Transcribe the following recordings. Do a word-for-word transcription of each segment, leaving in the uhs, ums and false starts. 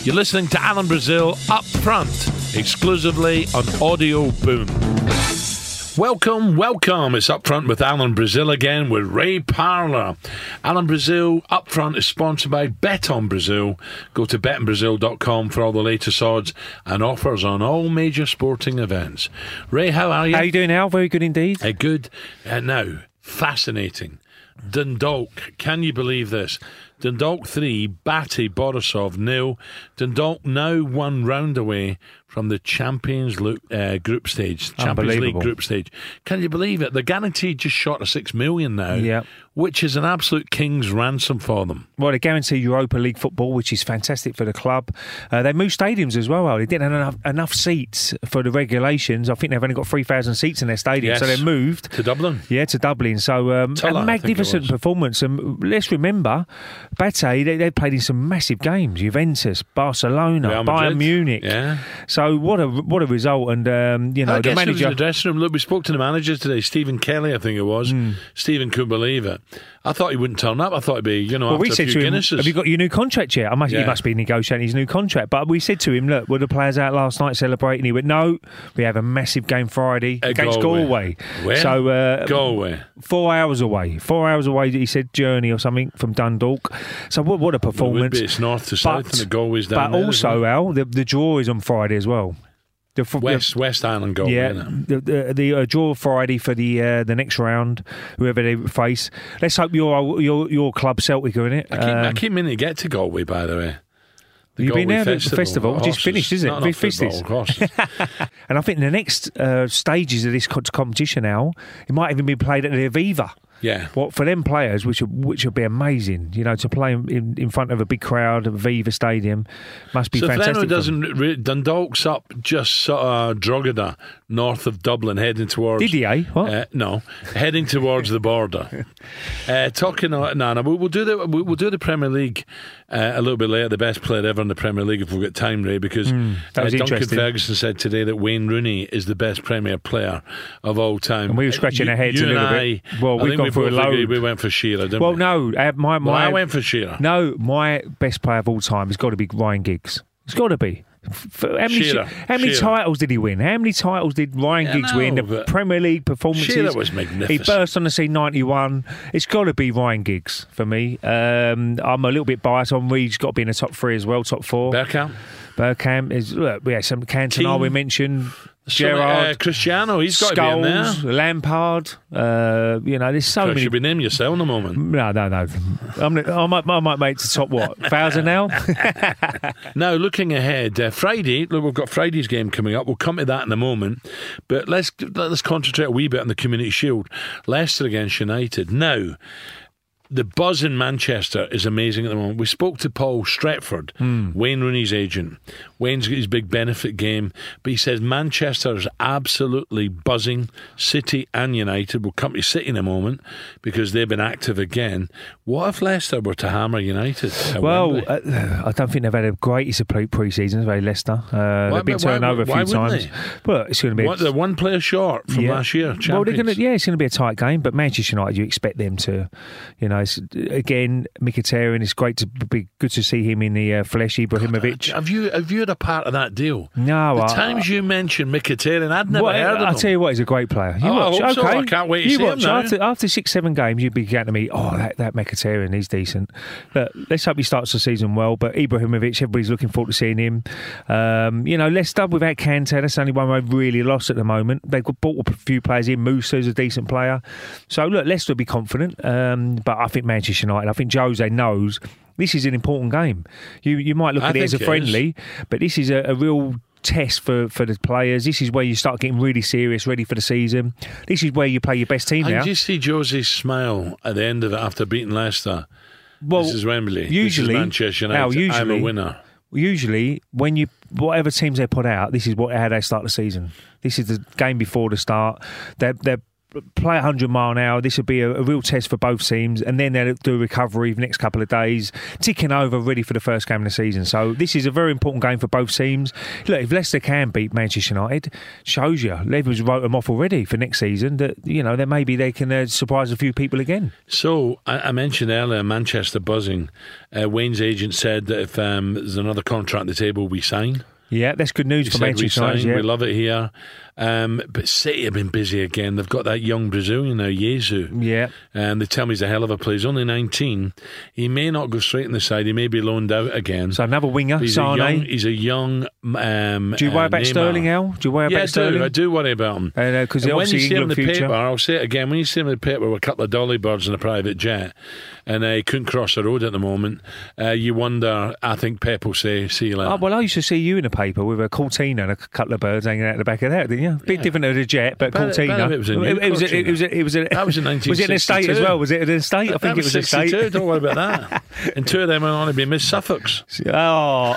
You're listening to Alan Brazil Up Front, exclusively on Audio Boom. Welcome, welcome. It's Up Front with Alan Brazil again with Ray Parlour. Alan Brazil Up Front is sponsored by Bet on Brazil. Go to bet on brazil dot com for all the latest odds and offers on all major sporting events. Ray, how are you? How are you doing, Al? Very good indeed. Uh, good. Uh, now, fascinating. Dundalk, can you believe this? Dundalk three, Batty Borisov nil. Dundalk now one round away from the Champions League uh, group stage. Champions League group stage. Can you believe it? They're guaranteed just short of six million now, yeah. which is an absolute king's ransom for them. Well, they guarantee Europa League football, which is fantastic for the club. Uh, they moved stadiums as well. Al. They didn't have enough, enough seats for the regulations. I think they've only got three thousand seats in their stadium, yes. so they moved to Dublin. Yeah, to Dublin. So um, Tulla, a magnificent performance. And let's remember, Batty, they, they played in some massive games: Juventus, Barcelona, Bayern Munich. Yeah. So what a what a result! And um, you know, I the guess manager. It was in the dressing room. Look, we spoke to the manager today, Stephen Kelly, I think it was. Mm. Stephen couldn't believe it. I thought he wouldn't turn up. I thought he'd be, you know, well, after we said a few to him, Guinnesses. have you got your new contract yet? I must, yeah. He must be negotiating his new contract. But we said to him, look, were the players out last night celebrating? He went, no, we have a massive game Friday At against Galway. Galway. Where? So, uh, Galway. Four hours away. Four hours away, he said, journey or something from Dundalk. So what, what a performance. Well, it would be. It's north to south but, and the Galway's down But there also, well. Al, the, the draw is on Friday as well. The, West the, West Island Galway. Yeah, isn't it? the the, the uh, draw Friday for the uh, the next round, whoever they face. Let's hope your your your club Celtic are in it. I keep, um, I keep meaning to get to Galway, by the way. The You've been there, festival, the festival, which is finished, isn't it? Not Finished. football, And I think the next uh, stages of this competition now, it might even be played at the Aviva. Yeah. What for them players, which would, which would be amazing, you know, to play in, in front of a big crowd at Aviva Stadium must be so fantastic. So for anyone who doesn't, re- Dundalk's up just sort of Drogheda, north of Dublin, heading towards. Did he? Eh? What? Uh, no, heading towards the border. Uh, talking, no, no, we'll, we'll do the we'll, we'll do the Premier League uh, a little bit later. The best player ever in the Premier League, if we've got time, Ray, because mm, that was uh, Duncan interesting. Ferguson said today that Wayne Rooney is the best Premier player of all time. And we were scratching you, our heads you a little and bit. I, Well, I we've gone we through a load. Agreed, we went for Shearer, didn't well, we? no, uh, my, my, well, I went for Shearer. No, my best player of all time has got to be Ryan Giggs. It's got to be. For, how many, Shearer. how many Shearer. titles did he win? How many titles did Ryan Yeah, Giggs no, win? The Premier League performances. Shearer was magnificent. He burst on the scene ninety-one. It's got to be Ryan Giggs for me. Um, I'm a little bit biased on Reed's got to be in the top three as well, top four. Bergkamp. Bergkamp is. Look, we had some Cantona we mentioned. Gerrard, uh, Cristiano, he's got to be in there. Scholes, Lampard, uh, you know, there's so Could many. should be named yourself in a moment. No, no, no. I'm, I might, I might make the top what thousand now. Now, looking ahead, uh, Friday. Look, we've got Friday's game coming up. We'll come to that in a moment. But let's let's concentrate a wee bit on the Community Shield. Leicester against United. Now, the buzz in Manchester is amazing at the moment. We spoke to Paul Stretford, mm. Wayne Rooney's agent. Wayne's got his big benefit game, but he says Manchester is absolutely buzzing. City and United will come to City in a moment because they've been active again. What if Leicester were to hammer United? Well, uh, I don't think they've had a greatest of pre-seasons, very Leicester. Uh, they've been turned over a few times. But it's going to be what, a, they're one player short from yeah. last year. Champions. Well, they're going to, yeah, it's going to be a tight game. But Manchester United, you expect them to, you know, it's, again, Mkhitaryan. It's great to be good to see him in the uh, flesh. Ibrahimovic. God, have you have you had a part of that deal? No, the I, times you mentioned Mkhitaryan, I'd never well, heard of him. I'll tell you what, he's a great player. You oh, watch, I hope okay. so. I can't wait to you see watch, him now. After, after six, seven games, you'd be getting to me, oh, that, that Mkhitaryan, he's decent. But let's hope he starts the season well. But Ibrahimovic, everybody's looking forward to seeing him. Um, you know, Leicester without Kante, that's the only one they've really lost at the moment. They've got, bought a few players in. Musa's a decent player. So, look, Leicester will be confident. Um, but I think Manchester United, I think Jose knows this is an important game. You you might look I at it as a friendly, is. but this is a, a real test for, for the players. This is where you start getting really serious, ready for the season. This is where you play your best team and now. Did you see Jose's smile at the end of it after beating Leicester? Well, this is Wembley. Usually, this is Manchester United. Now, usually, I'm a winner. Usually, when you whatever teams they put out, this is what how they start the season. This is the game before the start. They're they're play one hundred mile an hour. This would be a, a real test for both teams, and then they'll do a recovery the next couple of days, ticking over, ready for the first game of the season. So this is a very important game for both teams. Look, if Leicester can beat Manchester United, shows you Levy's wrote them off already for next season. That you know, then maybe they can uh, surprise a few people again. So I, I mentioned earlier Manchester buzzing. Uh, Wayne's agent said that if um, there's another contract on the table, we sign. Yeah, that's good news he for Manchester United. Yeah. Yeah. We love it here. Um, but City have been busy again. They've got that young Brazilian now, Jesus. Yeah. And they tell me he's a hell of a player. He's only nineteen. He may not go straight in the side. He may be loaned out again. So another winger, he's Sane. A young, he's a young um, Do you worry uh, about Neymar. Sterling, Al? Do you worry yeah, about I Sterling? do. I do worry about him. Because uh, when you see him in the future. paper, I'll say it again, when you see him in the paper with a couple of dolly birds in a private jet and uh, he couldn't cross the road at the moment, uh, you wonder, I think Pep will say, see you later. Oh, well, I used to see you in the paper with a Cortina and a couple of birds hanging out the back of that, didn't you? Bit Yeah. different to the jet, but, But- Cortina. but it was a new it, was a, Cortina. it was a, it was a, That was in nineteen Was it an estate as sixty-two? well? Was it an estate? I That think it was was an estate. sixty-two, don't worry about that. And two of them are only be Miss Suffolk's. Oh.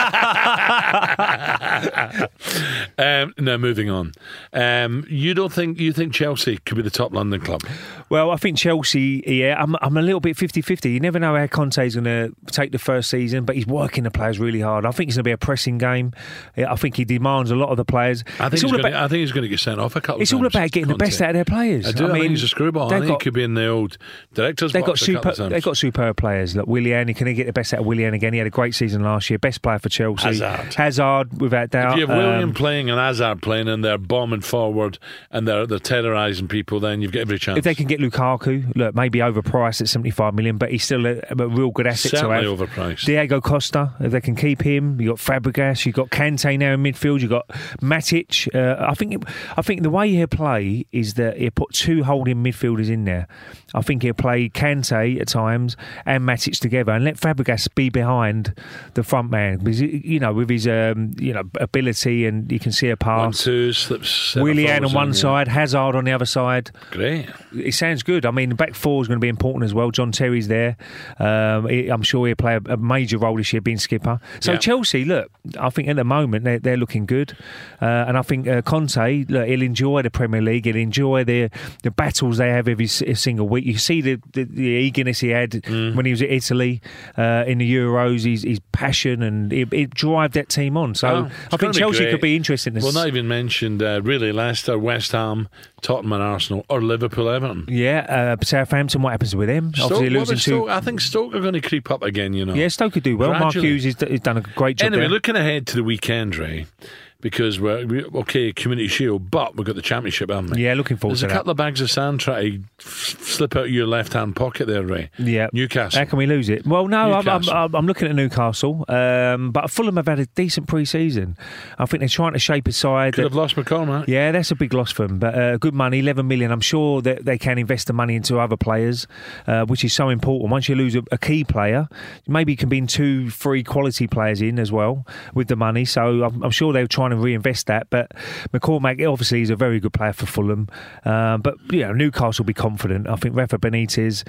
um, no, moving on. Um, you don't think you think Chelsea could be the top London club? Well, I think Chelsea, yeah, I'm, I'm a little bit fifty-fifty. You never know how Conte's going to take the first season, but he's working the players really hard. I think it's going to be a pressing game. I think he demands a lot of the players. I think, it's he's all gonna, about, I think he's going to get sent off a couple It's of times. all about getting the Conte. best out of their players. I do. I, I mean, think he's a screwball. I they've think got- he could be in the old director's They've got box a couple super. of times. They've got superb players. Like Willian, he can get the best out of Willian again. He had a great season last year. Best player for Chelsea. Hazard. Hazard, without doubt. If you have William Um, playing and Hazard playing and they're bombing forward and they're they're terrorising people, then you've got every chance. if they can get Lukaku, look, maybe overpriced at seventy-five million, but he's still a, a real good asset Certainly to have. overpriced. Diego Costa, if they can keep him, you got Fabregas, you got Kante now in midfield, you got Matic. Uh, I think, I think the way he'll play is that he'll put two holding midfielders in there. I think he'll play Kante at times and Matic together, and let Fabregas be behind the front man because you know with his um, you know ability and you can see a pass. One, two, slips. Willian on one yeah. side, Hazard on the other side. Great. It sounds good. I mean, the back four is going to be important as well. John Terry's there. Um, he, I'm sure he'll play a, a major role this year being skipper. So Yeah. Chelsea, look, I think at the moment they're, they're looking good. Uh, and I think uh, Conte, look, he'll enjoy the Premier League. He'll enjoy the the battles they have every s- single week. You see the, the, the eagerness he had Mm. when he was at Italy uh, in the Euros, his, his passion, and it, it drive that team on. So Oh, it's I gonna think be Chelsea great. could be interesting. to Well, s- not even mentioned uh, really Leicester, West Ham, Tottenham and Arsenal, or Liverpool, Everton. Yeah, uh, Southampton, what happens with them? Stoke, Obviously what losing about to... Stoke? I think Stoke are going to creep up again, you know. Yeah, Stoke could do well. Mark Gradually. Hughes has, has done a great job Anyway, there. looking ahead to the weekend, Ray, because we're, we okay, Community Shield, but we've got the Championship, haven't we? Yeah, looking forward There's to a that. couple of bags of sand try to f- slip out of your left-hand pocket there, Ray. Yeah. Newcastle. How can we lose it? Well, no, I'm, I'm, Newcastle. I'm, I'm looking at Newcastle, um, but Fulham have had a decent pre-season. I think they're trying to shape a side. Could that- have lost McCormack. Yeah, that's a big loss for them, but uh, good money, eleven million. I'm sure that they can invest the money into other players, uh, which is so important. Once you lose a, a key player, maybe you can bring two, three quality players in as well with the money. So I'm, I'm sure they're trying to reinvest that. But McCormack, obviously, is a very good player for Fulham. Um, but, you know, Newcastle will be confident. I think Rafa Benitez,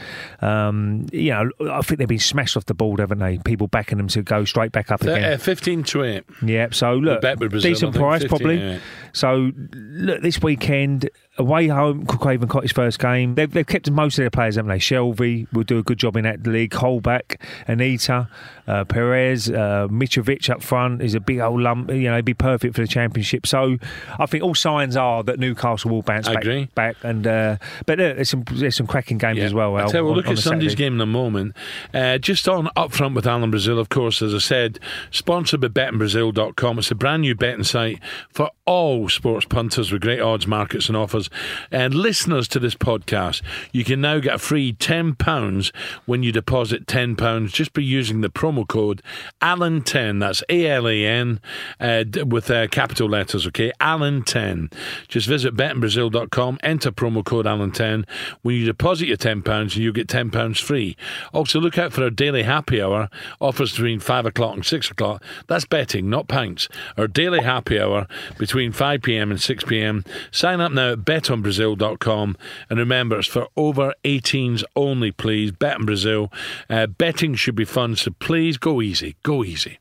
um, you know, I think they've been smashed off the board, haven't they? People backing them to go straight back up Uh, again. fifteen to eight. Yeah, so look, bet with Brazil, decent I think, price fifteen, probably. yeah. So look, this weekend, away home, Craven Cottage first game. They've, they've kept most of their players, haven't they? Shelby will do a good job in that league. Holback, Anita, uh, Perez, uh, Mitrovic up front is a big old lump. You know, he'd be perfect for the Championship. So I think all signs are that Newcastle will bounce I back. agree. back and uh, but uh, there's some there's some cracking games Yeah. as well. I Al, tell you, we'll on- look on at the Sunday's Saturday. game in a moment. Uh, just on up front with Alan Brazil, of course, as I said, sponsored by betting brazil dot com. It's a brand new betting site for all sports punters with great odds, markets and offers. And listeners to this podcast, you can now get a free ten pounds when you deposit ten pounds just by using the promo code Alan ten. That's A L A N uh, d- with uh, capital letters, okay? Alan ten. Just visit betting brazil dot com, enter promo code Alan ten. When you deposit your ten pounds, you get ten pounds free. Also, look out for our daily happy hour, offers between five o'clock and six o'clock. That's betting, not pints. Our daily happy hour between five p.m. and six p.m. Sign up now at bet on brazil dot com. And remember, it's for over eighteens only, please. Bet on Brazil. Uh, betting should be fun, so please go easy. Go easy.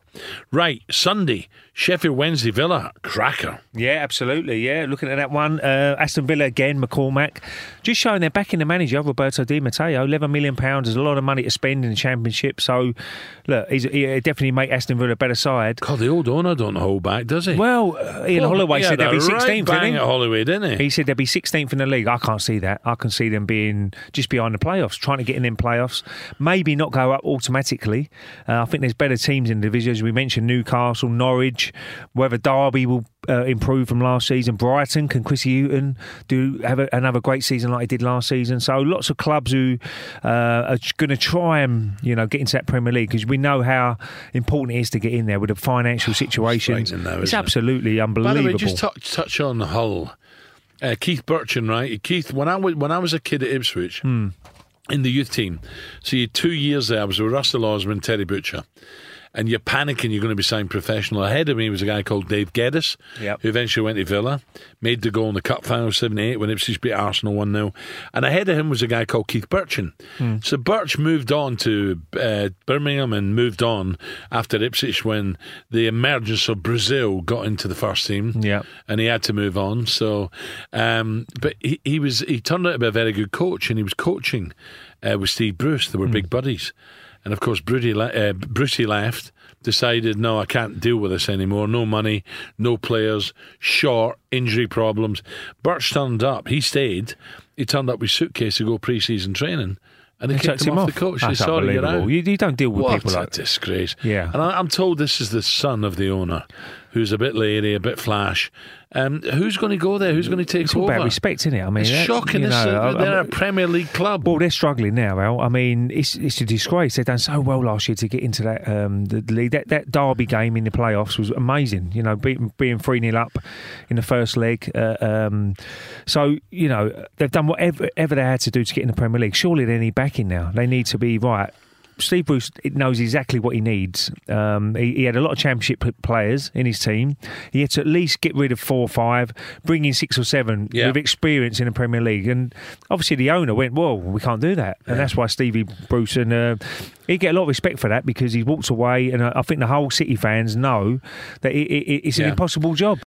Right, Sunday, Sheffield Wednesday, Villa, cracker. Yeah, absolutely. Yeah, looking at that one, uh, Aston Villa again, McCormack, just showing they're backing the manager, Roberto Di Matteo. eleven million pounds is a lot of money to spend in the Championship. So, look, he's, he definitely make Aston Villa a better side. God, the old owner don't hold back, does he? Well, uh, Ian well, Holloway said they'll be sixteenth. Right bang at Holloway, didn't he? He said they'll be sixteenth in the league. I can't see that. I can see them being just behind the playoffs, trying to get in them playoffs. Maybe not go up automatically. Uh, I think there's better teams in the division. As we mentioned, Newcastle, Norwich, whether Derby will uh, improve from last season. Brighton, can Chrissy Hughton do have a, another great season like he did last season? So lots of clubs who uh, are going to try and, you know, get into that Premier League, because we know how important it is to get in there with the financial situation. Now, it's absolutely it? unbelievable. By the way, just touch, touch on Hull. Uh, Keith Burchin, right? Keith, when I was when I was a kid at Ipswich. Hmm. In the youth team. So you had two years there. I was with Russell Osman, Terry Butcher. And you're panicking you're going to be signed professional. Ahead of me was a guy called Dave Geddes, yep. who eventually went to Villa, made the goal in the Cup final seventy-eight when Ipswich beat Arsenal one nil. And ahead of him was a guy called Keith Burchin. Mm. So Birch moved on to uh, Birmingham and moved on after Ipswich when the emergence of Brazil got into the first team. Yep. And he had to move on. So, um, but he, he was he turned out to be a very good coach, and he was coaching uh, with Steve Bruce. They were mm. big buddies. And of course, Brucey, uh, Brucey left, decided, no, I can't deal with this anymore. No money, no players, short, injury problems. Birch turned up. He stayed. He turned up with suitcase to go pre-season training. And they and kicked him, him off the coach. That's they sorry, you're out. You, you don't deal with what people like that. What a disgrace. Yeah. And I, I'm told this is the son of the owner, who's a bit lady, a bit flash. Um, who's going to go there? Who's going to take it's over? It's all about respect, isn't it? I mean, it's that, shocking. You know, they're I, a Premier League club. Well, they're struggling now, Al. I mean, it's it's a disgrace. They've done so well last year to get into that um, the league. That, that Derby game in the playoffs was amazing. You know, being being three nil up in the first leg. Uh, um, so you know, they've done whatever ever they had to do to get in the Premier League. Surely they need backing now. They need to be right. Steve Bruce knows exactly what he needs. Um, he, he had a lot of championship players in his team. He had to at least get rid of four or five, bring in six or seven yeah. with experience in the Premier League. And obviously the owner went, well, we can't do that. And yeah. that's why Stevie Bruce, and uh, he get a lot of respect for that, because he walked away. And I think the whole City fans know that it, it, it's an yeah. impossible job.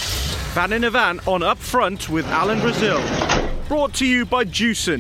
Van in a Van on Up Front with Alan Brazil. Brought to you by Juicen.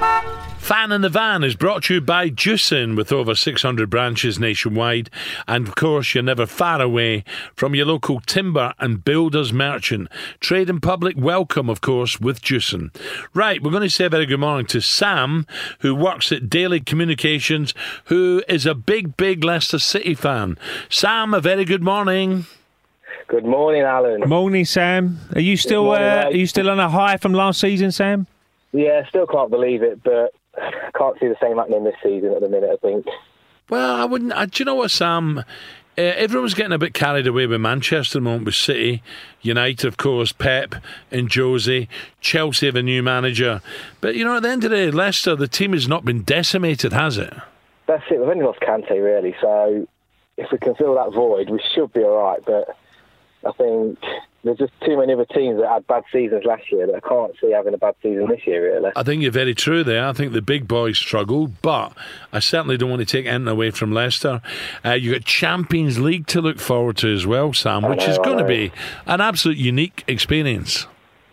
Fan in the Van is brought to you by Juicen, with over six hundred branches nationwide. And of course, you're never far away from your local timber and builders merchant. Trade and public welcome, of course, with Juicen. Right, we're going to say a very good morning to Sam, who works at Daily Communications, who is a big, big Leicester City fan. Sam, a very good morning. Good morning, Alan. Morning, Sam. Are you still morning, uh, are you still on a high from last season, Sam? Yeah, still can't believe it, but can't see the same happening this season at the minute, I think. Well, I wouldn't. Uh, do you know what, Sam? Uh, everyone's getting a bit carried away with Manchester at the moment, with City, United, of course, Pep and Josie. Chelsea have a new manager. But, you know, at the end of the day, Leicester, the team has not been decimated, has it? That's it. We've only lost Kante, really. So if we can fill that void, we should be all right. But I think there's just too many other teams that had bad seasons last year that I can't see having a bad season this year, really. I think you're very true there. I think the big boys struggled, but I certainly don't want to take anything away from Leicester. Uh, you've got Champions League to look forward to as well, Sam, which know, is going to be an absolute unique experience.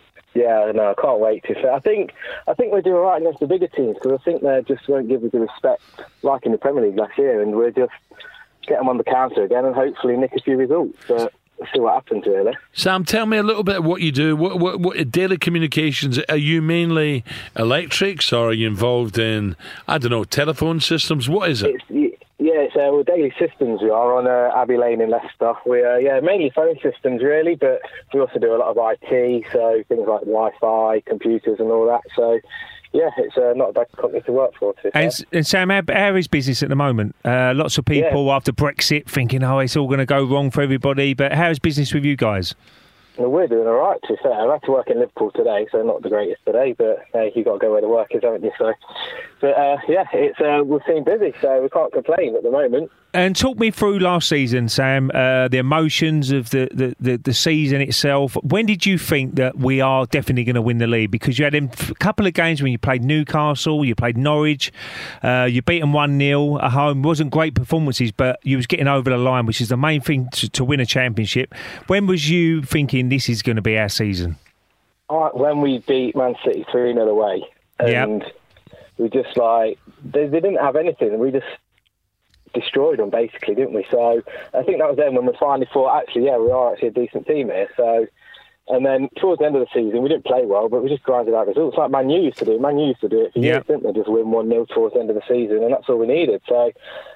Yeah, no, I can't wait to. I think I think we're doing all right against the bigger teams, because I think they just won't give us the respect like in the Premier League last year, and we'll just get them on the counter again and hopefully nick a few results. But see what happens, really. Sam, tell me a little bit of what you do. What, what, what Daily Communications, are you mainly electrics, or are you involved in, I don't know, telephone systems? What is it? It's, yeah, it's, uh, we're Daily Systems. We are on uh, Abbey Lane in Leicester. We're uh, yeah, mainly phone systems, really, but we also do a lot of I T, so things like Wi-Fi, computers and all that. So yeah, it's uh, not a bad company to work for. To and, and Sam, how, how is business at the moment? Uh, lots of people yeah. after Brexit thinking, oh, it's all going to go wrong for everybody. But how's business with you guys? Well, we're doing all right, to be fair. I had to work in Liverpool today, so not the greatest today, but uh, you've got to go where the work is, haven't you? So, but uh, yeah, it's uh, we've been busy, so we can't complain at the moment. And talk me through last season, Sam, uh, the emotions of the, the, the, the season itself. When did you think that we are definitely going to win the league? Because you had a couple of games when you played Newcastle, you played Norwich, uh, you beat them one nil at home. It wasn't great performances, but you was getting over the line, which is the main thing to, to win a championship. When was you thinking this is going to be our season? Uh, when we beat Man City three nil away. And yep. we just like, they, they didn't have anything. We just destroyed them basically, didn't we? So I think that was then when we finally thought, actually, yeah, we are actually a decent team here. So, and then towards the end of the season, we didn't play well, but we just grinded out results like Man U used to do. Man U used to do it for years, yep. didn't they? Just win one nil towards the end of the season, and that's all we needed. So,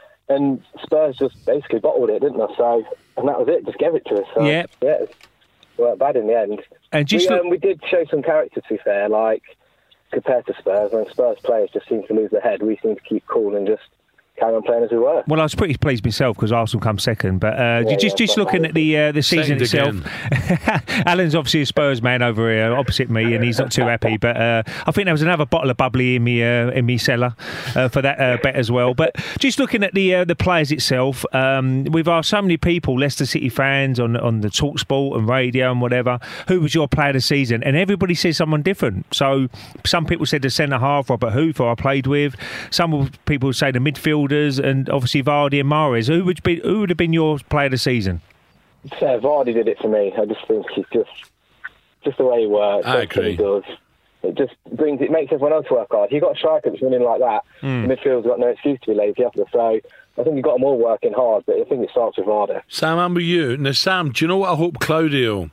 and Spurs just basically bottled it, didn't they? So, and that was it. Just gave it to us. So, yep. yeah, it weren't bad in the end. And just we, look- um, we did show some character, to be fair, like compared to Spurs. When Spurs players just seem to lose their head, we seem to keep cool and just carry on playing as we were. Well, I was pretty pleased myself because Arsenal come second, but uh, yeah, just yeah, just looking at the uh, the season second itself, Alan's obviously a Spurs man over here, opposite me, and he's not too happy. But uh, I think there was another bottle of bubbly in me uh, in me cellar uh, for that uh, bet as well. But just looking at the uh, the players itself, um, we've asked so many people, Leicester City fans on on the TalkSport and radio and whatever, who was your player of the season, and everybody says someone different. So some people said the centre half, Robert Huth, who I played with. Some people say the midfielders, and obviously Vardy and Mahrez. Who would be who would have been your player of the season? So Vardy did it for me. I just think he's just just the way he works. I agree. He does. It just brings it makes everyone else work hard. You got a striker that's running like that. Mm. The midfield's got no excuse to be lazy after. So I think you've got them all working hard, but I think it starts with Vardy. Sam, I'm with you. Now, Sam, do you know what I hope, Claudio?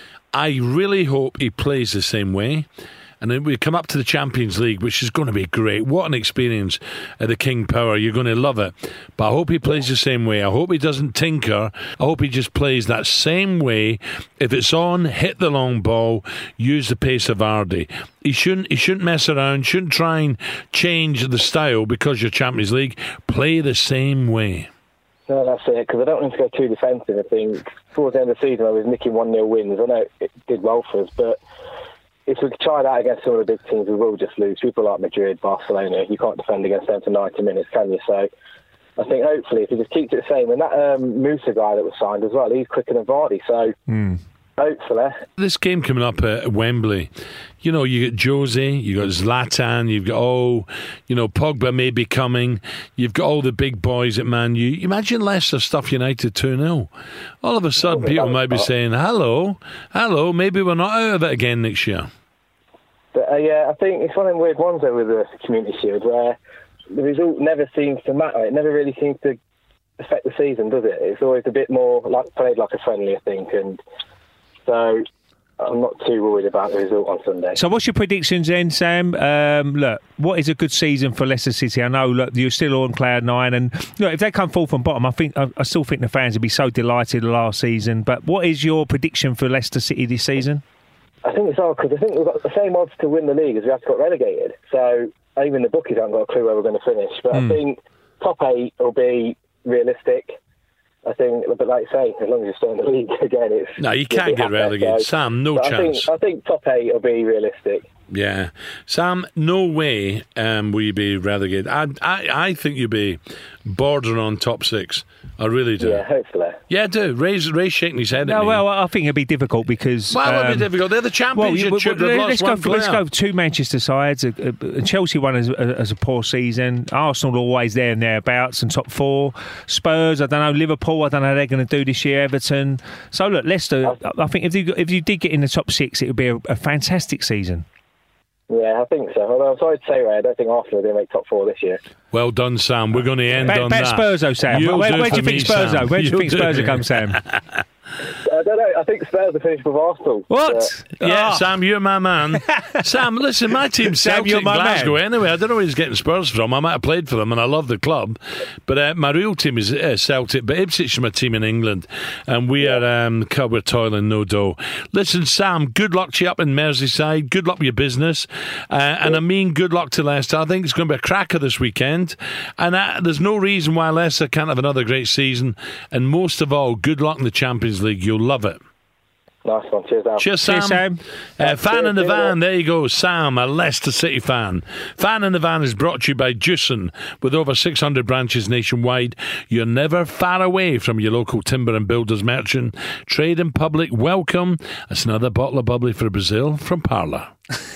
I really hope he plays the same way. And then we come up to the Champions League, which is going to be great. What an experience at the King Power. You're going to love it. But I hope he plays the same way. I hope he doesn't tinker. I hope he just plays that same way. If it's on, hit the long ball, use the pace of Vardy. He shouldn't, he shouldn't mess around, shouldn't try and change the style because you're Champions League. Play the same way. No, that's it, because I don't want him to go too defensive. I think towards the end of the season, I was nicking one nil wins. I know it did well for us, but if we try that against some of the big teams, we will just lose. People like Madrid, Barcelona, you can't defend against them for ninety minutes, can you? So I think hopefully if he just keeps it the same, and that um, Musa guy that was signed as well, he's quicker than Vardy, so mm. hopefully. This game coming up at Wembley, you know, you got Jose, you got Zlatan, you've got, oh, you know, Pogba may be coming, you've got all the big boys at Man U. Imagine Leicester stuff United two nil. All of a sudden, people might be saying, hello, hello, maybe we're not out of it again next year. But uh, yeah, I think it's one of them weird ones though with the Community Shield where the result never seems to matter. It never really seems to affect the season, does it? It's always a bit more like played like a friendly, I think, and so I'm not too worried about the result on Sunday. So what's your predictions then, Sam? Um, look, what is a good season for Leicester City? I know, look, you're still on cloud nine, and look, if they come fourth from bottom, I think I, I still think the fans would be so delighted last season. But what is your prediction for Leicester City this season? I think it's hard because I think we've got the same odds to win the league as we have to got relegated. So even the bookies haven't got a clue where we're going to finish. But mm. I think top eight will be realistic. I think, but like I say, as long as you stay in the league again, it's no, you can't get relegated, so. Sam. No but chance. I think, I think top eight will be realistic. Yeah, Sam. No way um, will you be relegated. I, I, I think you'll be bordering on top six. I really do. Yeah, hopefully. Yeah, I do. Ray's, Ray's shaking his head. No, at me. well, I think it'll be difficult because. Well, it'll um, be difficult. They're the championship. Well, you, well, let's, go, let's go two Manchester sides. Uh, uh, Chelsea won as, uh, as a poor season. Arsenal always there and thereabouts and top four. Spurs, I don't know. Liverpool, I don't know how they're going to do this year. Everton. So look, Leicester. I think if you if you did get in the top six, it would be a, a fantastic season. Yeah, I think so. Although I'm sorry to say, Ray, I don't think Arsenal are going to make top four this year. Well done, Sam. We're going to end bet, on bet that. Spurs, though, Sam. You'll where where do you think Spurs, though? Where do you think Spurs will come, Sam? I don't know. I think Spurs will finish with Arsenal. What? Uh, yeah, oh. Sam, you're my man. Sam, listen, my team's Celtic Sam, my Glasgow man. anyway. I don't know where he's getting Spurs from. I might have played for them and I love the club. But uh, my real team is uh, Celtic, but Ipswich is my team in England. And we yeah. are um, we're toiling no dough. Listen, Sam, good luck to you up in Merseyside. Good luck with your business. Uh, and yeah. I mean good luck to Leicester. I think it's going to be a cracker this weekend. And uh, there's no reason why Leicester can't have another great season. And most of all, good luck in the Champions League. You'll love it. Nice one. Cheers, Al. Cheers, Sam. Cheers, Sam. Uh, fan Cheers, in the cheers, van. mate. There you go. Sam, a Leicester City fan. Fan in the van is brought to you by Juicen. With over six hundred branches nationwide, you're never far away from your local timber and builders merchant. Trade in public. Welcome. That's another bottle of bubbly for Brazil from Parlour.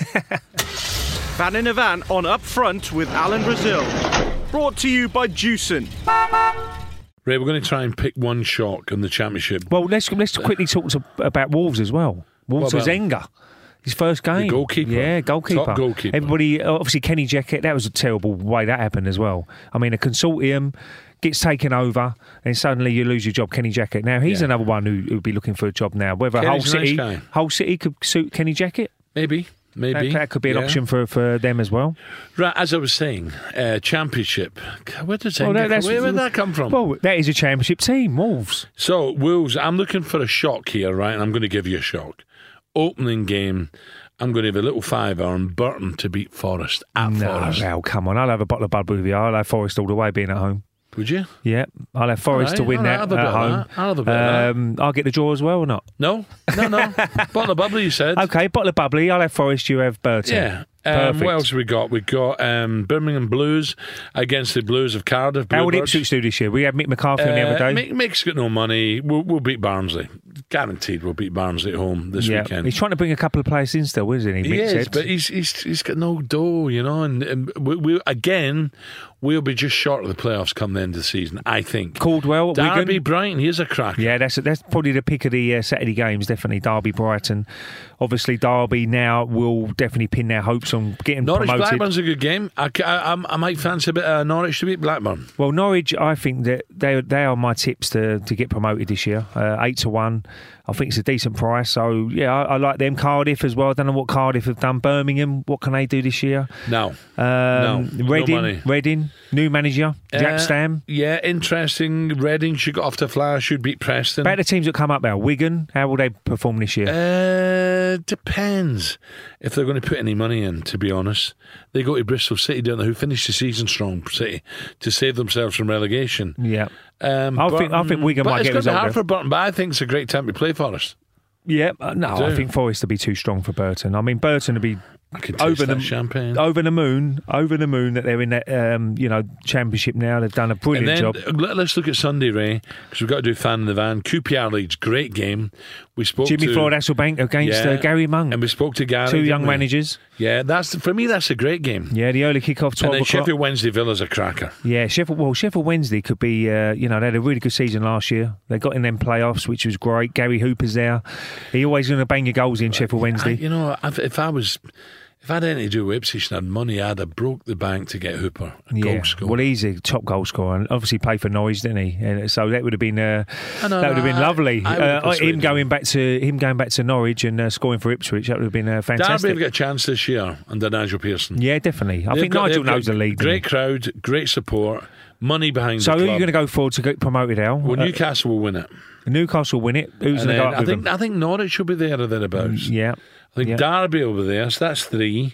Van in a Van on Up Front with Alan Brazil. Brought to you by Juicen. Ray, we're going to try and pick one shock in the Championship. Well, let's let's quickly talk to, about Wolves as well. Wolves What was about him? Enga. His first game. The goalkeeper. Yeah, goalkeeper. Top goalkeeper. Everybody, obviously, Kenny Jackett, that was a terrible way that happened as well. I mean, a consortium gets taken over and suddenly you lose your job, Kenny Jackett. Now, he's Yeah. another one who would be looking for a job now. Whether Hull Kenny's a nice City, guy. Hull City could suit Kenny Jackett. Maybe. Maybe. That, that could be an Yeah. option for, for them as well. Right, as I was saying, uh, Championship. Where did Well, that- that's- where did that come from? Well, that is a championship team, Wolves. So, Wolves, I'm looking for a shock here, right? And I'm going to give you a shock. Opening game, I'm going to have a little fiver on Burton to beat Forest at No, Forest. Al, come on. I'll have a bottle of Bud with you. I'll have Forest all the way being at home. Would you? Yeah, I'll have Forest All to right, win all right, that I'll have a at bit of home. that. I'll have a bit of that. um, I'll get the draw as well or not? No, no, no. Bottle of bubbly, you said. Okay, bottle of bubbly. I'll have Forest. You have Burton. Yeah. Um, Perfect. what else have we got? We've got um, Birmingham Blues against the Blues of Cardiff. How would Bluebirds. Ipswich do this year? We had Mick McCarthy on the Uh, other day. Mick, Mick's got no money. We'll, we'll beat Barnsley. Guaranteed we'll beat Barnsley at home this yeah, weekend. he's trying to bring a couple of players in still, isn't he? He Mick is, said. but he's, he's he's got no dough, you know. And, and we, we again, we'll be just short of the playoffs come the end of the season, I think. Caldwell, at Derby, Wigan. Brighton, he's a cracker. Yeah, that's that's probably the pick of the uh, Saturday games. Definitely Derby, Brighton. Obviously, Derby now will definitely pin their hopes on getting Norwich promoted. Blackburn's a good game. I, I, I, I might fancy a bit of Norwich to beat Blackburn. Well, Norwich, I think that they they are my tips to, to get promoted this year. Uh, eight to one, I think it's a decent price. So yeah, I, I like them. Cardiff as well. I don't know what Cardiff have done. Birmingham, what can they do this year? No. Um, No, no Reading, money. Reading, new manager Jack Uh, Stam. Yeah, interesting. Reading should got off to fly. Should beat Preston. About the teams that come up now. Wigan, how will they perform this year? Uh, depends if they're going to put any money in, to be honest. They go to Bristol City, don't they, who finished the season strong, City, to save themselves from relegation. yeah, Um, I think- I think Wigan but might it's get going to be result hard there. for Burton, but I think it's a great time to play for us. yeah. Uh, no, do. I think Forest will be too strong for Burton. I mean, Burton will be I can taste over that the champagne. over the moon, over the moon that they're in that um, you know championship now. They've done a And brilliant then job. let- let's look at Sunday, Ray, because we've got to do fan in the van. Q P R Leeds, great game. We spoke Jimmy to Floyd Hasselbank against Yeah, uh, Gary Monk. and we spoke to Gary. Two didn't young we? managers. Yeah, that's for me. That's a great game. Yeah, the early kick-off, And twelve then o'clock. Sheffield Wednesday Villa's a cracker. Yeah, Sheffield. Well, Sheffield Wednesday could be. Uh, you know, they had a really good season last year. They got in them playoffs, which was great. Gary Hooper's there. He always going to bang your goals in Sheffield I, Wednesday. you know, if, if I was, if I had anything to do with Ipswich and had money, I'd have broke the bank to get Hooper a yeah. goal scorer. Well, he's a top goal scorer, and obviously played for Norwich, didn't he? And so that would have been. Uh, I know, that would have been I- lovely. I would have uh, him persuaded going back to him going back to Norwich and uh, scoring for Ipswich. That would have been uh, Derby fantastic. have got a chance this year under Nigel Pearson. Yeah, definitely. I They've think got- Nigel they've got knows the league. Great crowd, great support, money behind So the who club. are you going to go for to get promoted, Al? Well, Uh, Newcastle will win it. Newcastle win it. Who's And going to go then up I with think them? I think Norwich will be there or thereabouts. Yeah. I think yeah. Derby will be there, so that's three.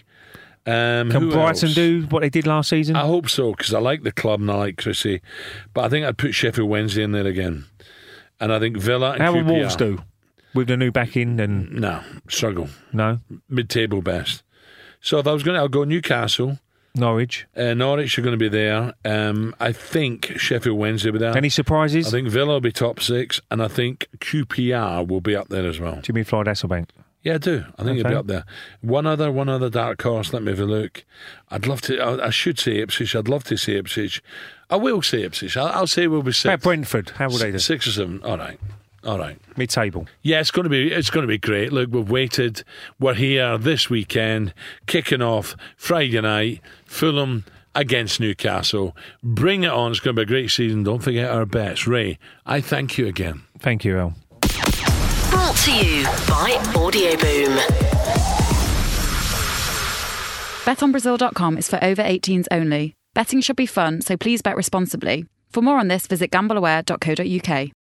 Um, Can who Brighton else? do what they did last season? I hope so, because I like the club and I like Chrissy. But I think I'd put Sheffield Wednesday in there again. And I think Villa and How will Q P R. Wolves do with the new backing and No, struggle. no Mid-table best. So if I was going to, I'll go Newcastle. Norwich? Uh, Norwich are going to be there. Um, I think Sheffield Wednesday will be there. Any surprises? I think Villa will be top six, and I think Q P R will be up there as well. Jimmy Floyd Hasselbank. Yeah, I do. I think he'll be Okay. up there. One other, one other dark horse. Let me have a look. I'd love to. I, I should say Ipswich. I'd love to say Ipswich. I will say Ipswich. I'll, I'll say we'll be About six. Brentford, how will they do? Six or seven. All right. All right. Mid-table. Yeah, it's going to be it's going to be great. Look, we've waited. We're here this weekend, kicking off Friday night. Fulham against Newcastle. Bring it on. It's going to be a great season. Don't forget our bets. Ray, I thank you again. Thank you, Al. Brought to you by Audio Boom. bet on brazil dot com is for over eighteens only. Betting should be fun, so please bet responsibly. For more on this, visit gamble aware dot co dot uk.